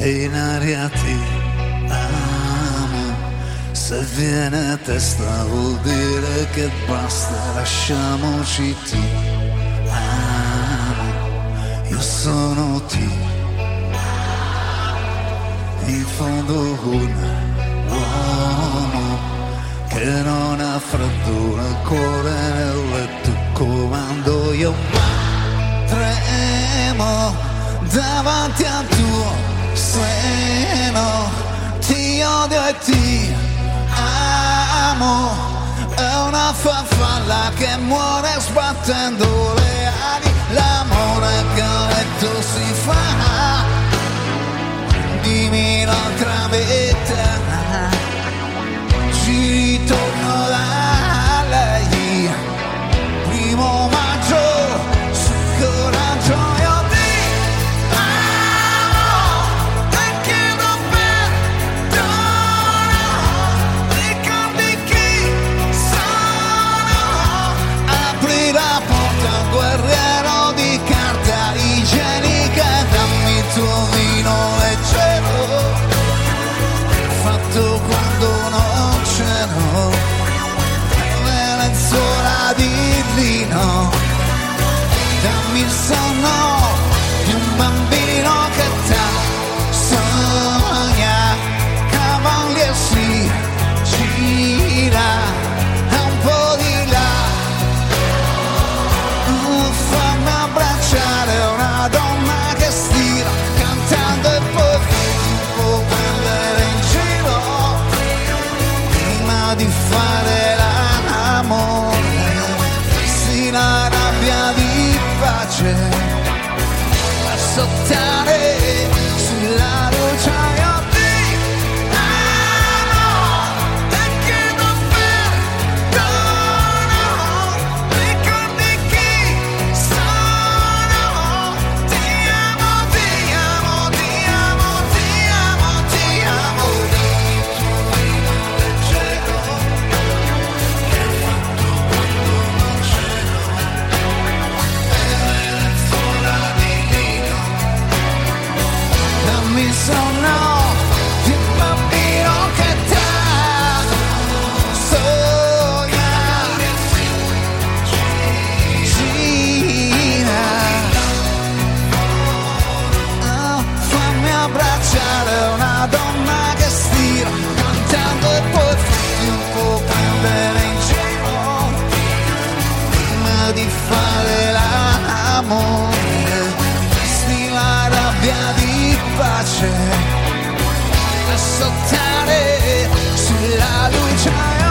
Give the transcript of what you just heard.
e in aria ti amo. Se viene a testa vuol dire che basta, lasciamoci, ti amo. Io sono ti, in fondo un uomo che non ha freddura, il cuore nel letto comando io, ma tremo davanti al tuo seno, ti odio e ti amo, è una farfalla che muore sbattendo le ali, l'amore che a letto si fa, dimmi l'altra vita, ci ritorno da lei, primo maggio, su coraggio io ti amo, e chiedo perdono, ricordi chi sono, apri la porta al guerriero di carta igienica, dammi il tuo vino leggero, fatto quando non c'ero, le lenzuola di lino, dammi il sonno di un bambino che t'ha sogna, cavalier si gira un po' di là, fammi abbracciare una donna che stira cantando e poi può prendere in giro prima di fare l'amore, sì, la rabbia di pace a sottare sulla luce io ti amo, e chiedo perdono, ricordi chi sono, ti amo, ti amo, ti amo, ti amo, ti amo, dammi il tuo vino leggero, che hai fatto quando non c'ero, e le lenzuola di lino, dammi il sonno di un bambino che t'ha sogna, gira, fammi abbracciare una donna che stira cantando e poi farti un po' prendere in giro prima di fare l'amore, vesti la rabbia di pace a sottare sulla luce